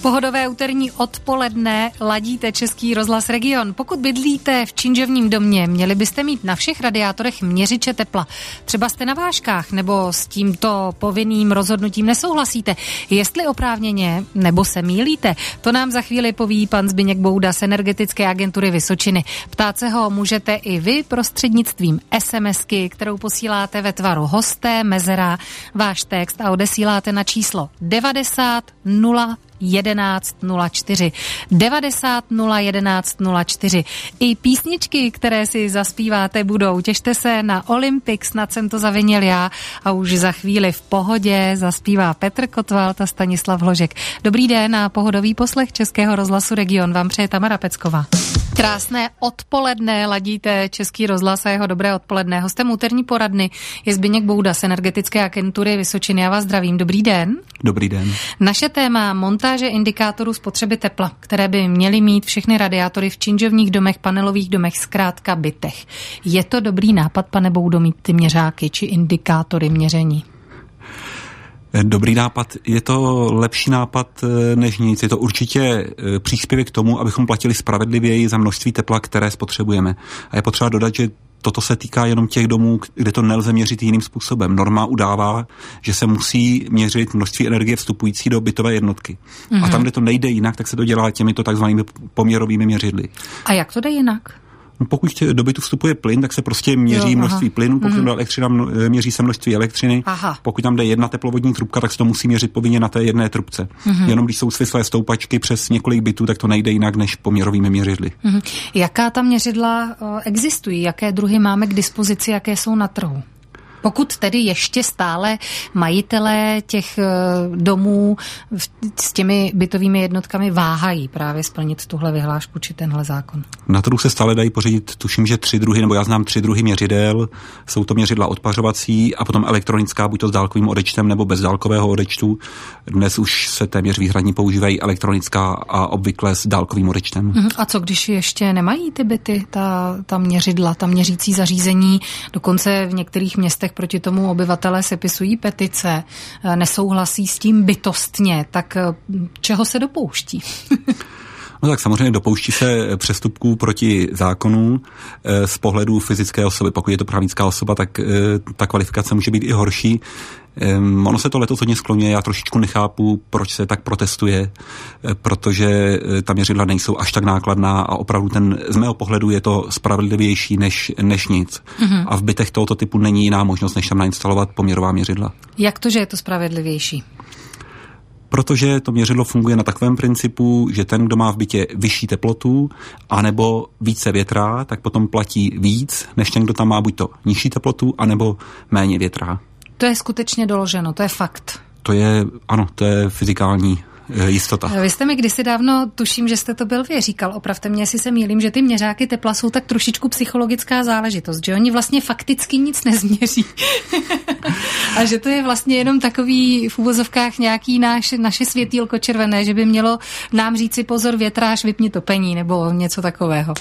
Pohodové úterní odpoledne ladíte Český rozhlas Region. Pokud bydlíte v činžovním domě, měli byste mít na všech radiátorech měřiče tepla. Třeba jste na vážkách, nebo s tímto povinným rozhodnutím nesouhlasíte. Jestli oprávněně, nebo se mýlíte, to nám za chvíli poví pan Zbyněk Bouda z Energetické agentury Vysočiny. Ptát se ho můžete i vy prostřednictvím SMSky, kterou posíláte ve tvaru hosté, mezera, váš text a odesíláte na číslo 90 0 11 04. 90 11 04. I písničky, které si zaspíváte, budou. Těšte se na Olympic, snad jsem to zavinil já, a už za chvíli v pohodě zaspívá Petr Kotwald a Stanislav Hložek. Dobrý den a pohodový poslech Českého rozhlasu Region vám přeje Tamara Pecková. Krásné odpoledne, ladíte Český rozhlas a jeho dobré odpoledne. Hostem úterní poradny je Zbyněk Bouda z Energetické agentury Vysočiny. Já vás zdravím. Dobrý den. Dobrý den. Naše téma montáže indikátorů spotřeby tepla, které by měly mít všechny radiátory v činžovních domech, panelových domech, zkrátka bytech. Je to dobrý nápad, pane Boudo, mít ty měřáky či indikátory měření? Dobrý nápad, je to lepší nápad než nic. Je to určitě příspěvek k tomu, abychom platili spravedlivěji za množství tepla, které spotřebujeme. A je potřeba dodat, že toto se týká jenom těch domů, kde to nelze měřit jiným způsobem. Norma udává, že se musí měřit množství energie vstupující do bytové jednotky. A tam, kde to nejde jinak, tak se to dělá těmito takzvanými poměrovými měřidly. A jak to jde jinak? No, pokud do bytu vstupuje plyn, tak se prostě měří množství plynu, pokud jde elektřina, měří se množství elektřiny. Pokud tam jde jedna teplovodní trubka, tak se to musí měřit povinně na té jedné trubce. Jenom když jsou svislé stoupačky přes několik bytů, tak to nejde jinak než poměrovými měřidly. Jaká ta měřidla existují? Jaké druhy máme k dispozici, jaké jsou na trhu? Pokud tedy ještě stále majitelé těch domů s těmi bytovými jednotkami váhají právě splnit tuhle vyhlášku či tenhle zákon. Na trhu se stále dají pořídit, tuším, že 3 druhy, nebo já znám 3 druhy měřidel. Jsou to měřidla odpařovací a potom elektronická, buď to s dálkovým odečtem nebo bez dálkového odečtu. Dnes už se téměř výhradně používají elektronická a obvykle s dálkovým odečtem. A co když ještě nemají ty byty, ta měřidla, ta měřící zařízení, dokonce v některých městech proti tomu obyvatelé sepisují petice, nesouhlasí s tím bytostně, tak čeho se dopouští? No tak samozřejmě dopouští se přestupků proti zákonu z pohledu fyzické osoby. Pokud je to právnická osoba, tak ta kvalifikace může být i horší. Ono se to letos hodně skloňuje, já trošičku nechápu, proč se tak protestuje, protože ta měřidla nejsou až tak nákladná a opravdu z mého pohledu je to spravedlivější než nic. A v bytech tohoto typu není jiná možnost, než tam nainstalovat poměrová měřidla. Jak to, že je to spravedlivější? Protože to měřidlo funguje na takovém principu, že ten, kdo má v bytě vyšší teplotu anebo více větra, tak potom platí víc, než ten, kdo tam má buď to nižší teplotu, anebo méně větra. To je skutečně doloženo, to je fakt. To je fyzikální jistota. Vy jste mi kdysi dávno, tuším, že jste to byl vy, říkal, opravte mě, jestli se mýlím, že ty měřáky tepla jsou tak trošičku psychologická záležitost, že oni vlastně fakticky nic nezměří. A že to je vlastně jenom takový v uvozovkách nějaký naše světýlko červené, že by mělo nám říci pozor větráž, vypni topení nebo něco takového.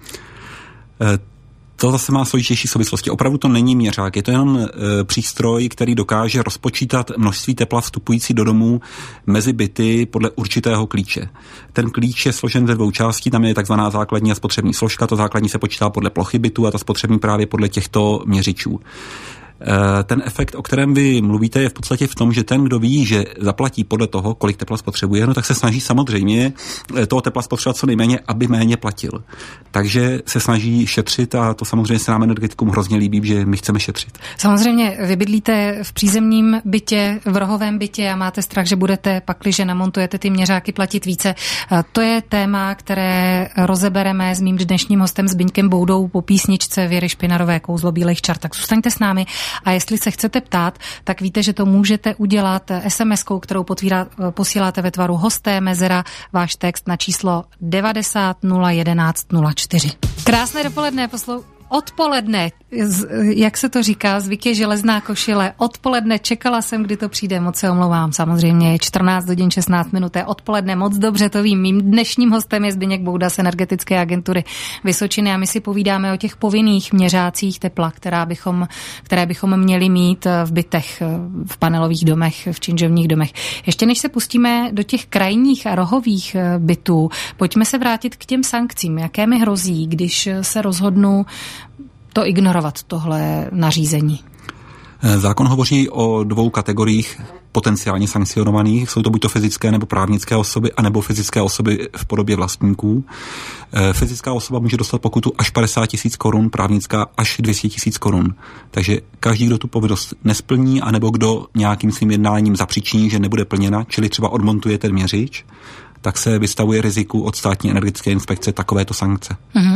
To zase má složitější souvislosti. Opravdu to není měřák, je to jenom přístroj, který dokáže rozpočítat množství tepla vstupující do domu mezi byty podle určitého klíče. Ten klíč je složen ze 2 částí, tam je takzvaná základní a spotřební složka, to základní se počítá podle plochy bytu a ta spotřební právě podle těchto měřičů. Ten efekt, o kterém vy mluvíte, je v podstatě v tom, že ten, kdo ví, že zaplatí podle toho, kolik tepla spotřebuje, no tak se snaží samozřejmě toho tepla spotřebovat co nejméně, aby méně platil. Takže se snaží šetřit a to samozřejmě se nám energetikům hrozně líbí, že my chceme šetřit. Samozřejmě vy bydlíte v přízemním bytě, v rohovém bytě a máte strach, že budete pakliže namontujete ty měřáky platit více. To je téma, které rozebereme s mým dnešním hostem Zbyňkem Boudou po písničce Věry Špinarové Kouzlo bílých čar. Tak zůstaňte s námi. A jestli se chcete ptát, tak víte, že to můžete udělat SMS-kou, kterou posíláte ve tvaru hosté, mezera, váš text na číslo 90 011 04. Krásné odpoledne, odpoledne. jak se to říká, zvyk je železná košile. Odpoledne čekala jsem, kdy to přijde, moc se omlouvám. Samozřejmě je 14 hodin 16 minut, je odpoledne, moc dobře to vím. Mým dnešním hostem je Zbyněk Bouda z Energetické agentury Vysočiny a my si povídáme o těch povinných měřácích tepla, které bychom měli mít v bytech, v panelových domech, v činžovních domech. Ještě než se pustíme do těch krajních a rohových bytů, pojďme se vrátit k těm sankcím. Jaké mi hrozí, když se rozhodnu to ignorovat, tohle nařízení? Zákon hovoří o 2 kategoriích potenciálně sankcionovaných. Jsou to buď to fyzické nebo právnické osoby, anebo fyzické osoby v podobě vlastníků. Fyzická osoba může dostat pokutu až 50 000 korun, právnická až 200 000 korun. Takže každý, kdo tu povinnost nesplní, anebo kdo nějakým svým jednáním zapříčiní, že nebude plněna, čili třeba odmontuje ten měřič, tak se vystavuje riziku od státní energetické inspekce takovéto sankce.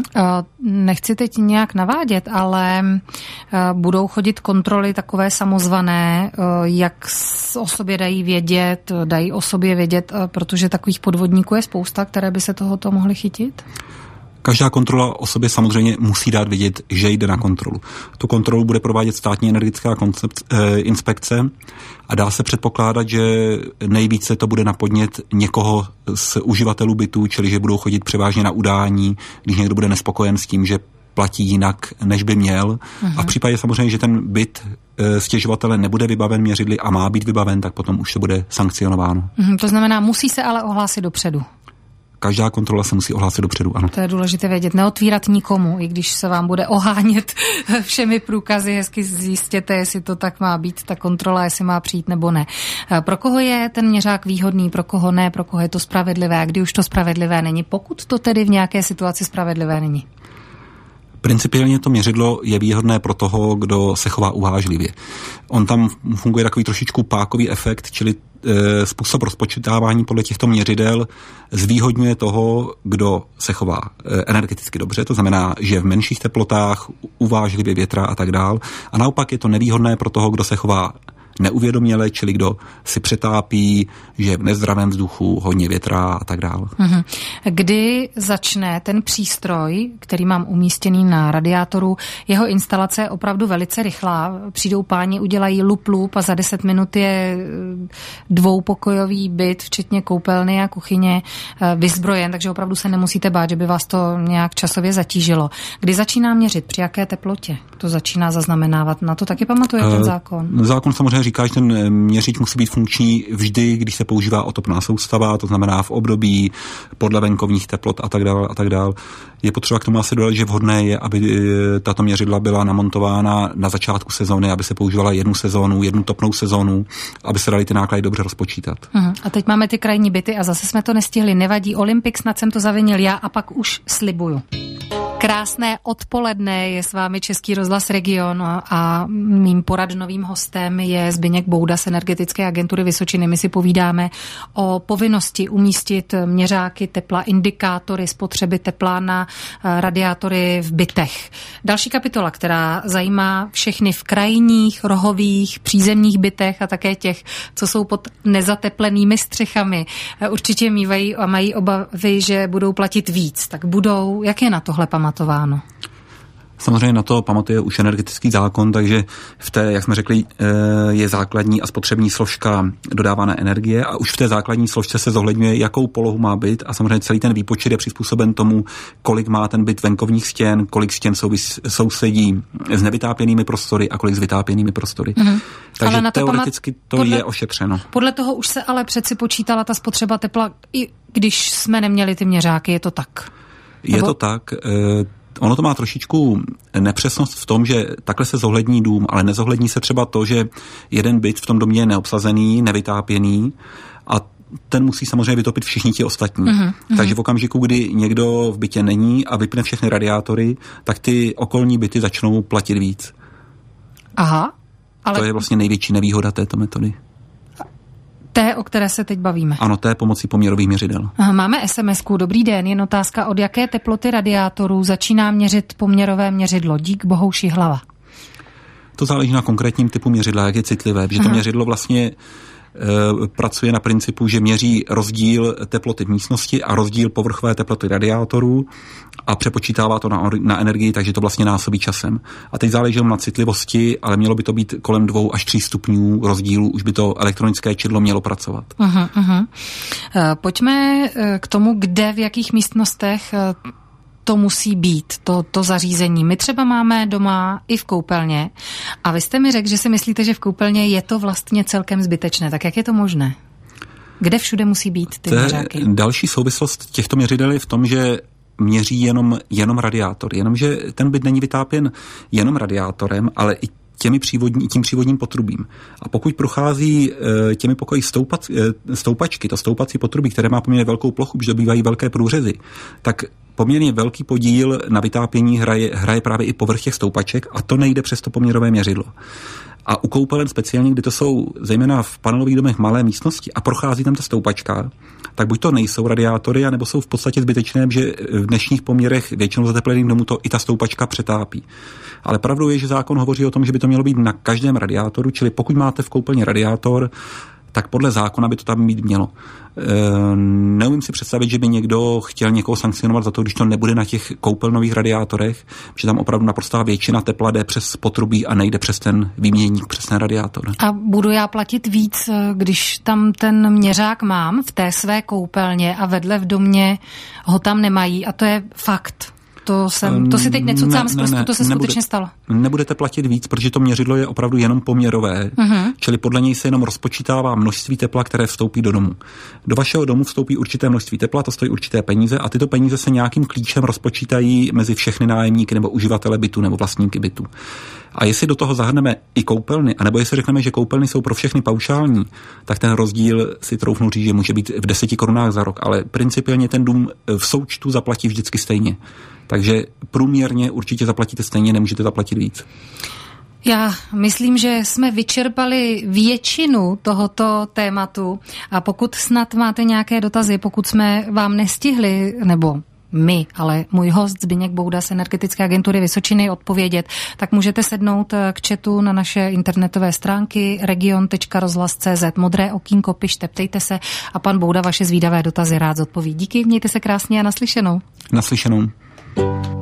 Nechci teď nějak navádět, ale budou chodit kontroly takové samozvané, jak o sobě dají o sobě vědět, protože takových podvodníků je spousta, které by se tohoto mohly chytit? Každá kontrola o sobě samozřejmě musí dát vědět, že jde na kontrolu. Tu kontrolu bude provádět státní energetická inspekce a dá se předpokládat, že nejvíce to bude na podnět někoho z uživatelů bytů, čili že budou chodit převážně na udání, když někdo bude nespokojen s tím, že platí jinak, než by měl. A v případě samozřejmě, že ten byt stěžovatele nebude vybaven měřidly a má být vybaven, tak potom už to bude sankcionováno. To znamená, musí se ale ohlásit dopředu. Každá kontrola se musí ohlásit dopředu, ano. To je důležité vědět. Neotvírat nikomu, i když se vám bude ohánět všemi průkazy, hezky zjistěte, jestli to tak má být, ta kontrola, jestli má přijít nebo ne. Pro koho je ten měřák výhodný, pro koho ne, pro koho je to spravedlivé a kdy už to spravedlivé není, pokud to tedy v nějaké situaci spravedlivé není? Principiálně to měřidlo je výhodné pro toho, kdo se chová uvážlivě. On tam funguje takový trošičku pákový efekt, čili způsob rozpočítávání podle těchto měřidel zvýhodňuje toho, kdo se chová energeticky dobře, to znamená, že v menších teplotách, uvážlivě větra a tak dál. A naopak je to nevýhodné pro toho, kdo se chová neuvědoměle, čili kdo si přetápí, že je v nezdravém vzduchu, hodně větra a tak dále. Kdy začne ten přístroj, který mám umístěný na radiátoru, jeho instalace je opravdu velice rychlá. Přijdou páni, udělají lup a za 10 minut je 2pokojový byt, včetně koupelny a kuchyně, vyzbrojen, takže opravdu se nemusíte bát, že by vás to nějak časově zatížilo. Kdy začíná měřit? Při jaké teplotě to začíná zaznamenávat? Na to taky pamatuje ten zákon? Zákon samozřejmě říká, že ten měřič musí být funkční vždy, když se používá otopná soustava, to znamená v období podle venkovních teplot a tak dále. Je potřeba k tomu asi dodat, že vhodné je, aby tato měřidla byla namontována na začátku sezóny, aby se používala jednu topnou sezónu, aby se daly ty náklady dobře rozpočítat. A teď máme ty krajní byty a zase jsme to nestihli. Nevadí, Olympik, snad jsem to zavinil já a pak už slibuju. Krásné odpoledne, je s vámi Český rozhlas Region a mým poradnovým hostem je Zbyněk Bouda z Energetické agentury Vysočiny. My si povídáme o povinnosti umístit měřáky tepla, indikátory spotřeby tepla na radiátory v bytech. Další kapitola, která zajímá všechny v krajních, rohových, přízemních bytech a také těch, co jsou pod nezateplenými střechami. Určitě mývají a mají obavy, že budou platit víc. Tak budou, jak je na tohle pamatováno? Samozřejmě na to pamatuje už energetický zákon, takže v té, jak jsme řekli, je základní a spotřební složka dodávané energie a už v té základní složce se zohledňuje, jakou polohu má byt a samozřejmě celý ten výpočet je přizpůsoben tomu, kolik má ten byt venkovních stěn, kolik stěn sousedí s nevytápěnými prostory a kolik s vytápěnými prostory. Takže teoreticky to je ošetřeno. Podle toho už se ale přeci počítala ta spotřeba tepla, i když jsme neměli ty měřáky, je to tak? Je to tak. Ono to má trošičku nepřesnost v tom, že takhle se zohlední dům, ale nezohlední se třeba to, že jeden byt v tom domě je neobsazený, nevytápěný a ten musí samozřejmě vytopit všichni ti ostatní. Takže v okamžiku, kdy někdo v bytě není a vypne všechny radiátory, tak ty okolní byty začnou platit víc. Aha. Ale to je vlastně největší nevýhoda této metody. Té, o které se teď bavíme. Ano, té pomocí poměrových měřidel. Máme SMS-ku. Dobrý den, jen otázka, od jaké teploty radiátorů začíná měřit poměrové měřidlo? Dík Bohouši Hlava. To záleží na konkrétním typu měřidla, jak je citlivé, protože to měřidlo vlastně pracuje na principu, že měří rozdíl teploty v místnosti a rozdíl povrchové teploty radiátorů a přepočítává to na energii, takže to vlastně násobí časem. A teď záleží na citlivosti, ale mělo by to být kolem 2 až 3 stupňů rozdílu, už by to elektronické čidlo mělo pracovat. Pojďme k tomu, kde, v jakých místnostech to musí být, to zařízení. My třeba máme doma i v koupelně a vy jste mi řekl, že si myslíte, že v koupelně je to vlastně celkem zbytečné. Tak jak je to možné? Kde všude musí být ty měřáky? Další souvislost těchto měřidel je v tom, že měří jenom radiátor. Jenomže ten byt není vytápěn jenom radiátorem, ale i tím přívodním potrubím. A pokud prochází těmi pokoji stoupačky, to stoupací potrubí, které má poměrně velkou plochu, protože dobývají velké průřezy, tak poměrně velký podíl na vytápění hraje právě i povrch těch stoupaček a to nejde přes to poměrové měřidlo. A u koupelen speciálně, kdy to jsou zejména v panelových domech malé místnosti a prochází tam ta stoupačka, tak buď to nejsou radiátory, anebo jsou v podstatě zbytečné, že v dnešních poměrech většinou zateplených domů to i ta stoupačka přetápí. Ale pravdou je, že zákon hovoří o tom, že by to mělo být na každém radiátoru, čili pokud máte v koupelně radiátor, tak podle zákona by to tam mít mělo. Neumím si představit, že by někdo chtěl někoho sankcionovat za to, když to nebude na těch koupelnových radiátorech, že tam opravdu naprostá většina tepla jde přes potrubí a nejde přes ten výměnník, přes ten radiátor. A budu já platit víc, když tam ten měřák mám v té své koupelně a vedle v domě ho tam nemají a to je fakt. To si teď necucám z prstu, to se skutečně stalo. Nebudete platit víc, protože to měřidlo je opravdu jenom poměrové, čili podle něj se jenom rozpočítává množství tepla, které vstoupí do domu. Do vašeho domu vstoupí určité množství tepla, to stojí určité peníze a tyto peníze se nějakým klíčem rozpočítají mezi všechny nájemníky nebo uživatele bytu nebo vlastníky bytu. A jestli do toho zahrneme i koupelny, anebo jestli řekneme, že koupelny jsou pro všechny paušální, tak ten rozdíl si troufnu říct, že může být v 10 korunách za rok, ale principiálně ten dům v součtu zaplatí vždycky stejně. Takže průměrně určitě zaplatíte stejně, nemůžete zaplatit víc. Já myslím, že jsme vyčerpali většinu tohoto tématu a pokud snad máte nějaké dotazy, pokud jsme vám nestihli, nebo my, ale můj host Zbyněk Bouda z Energetické agentury Vysočiny odpovědět, tak můžete sednout k chatu na naše internetové stránky region.rozhlas.cz. Modré okýnko, pište, ptejte se a pan Bouda vaše zvídavé dotazy rád zodpoví. Díky, mějte se krásně a naslyšenou. Naslyšenou.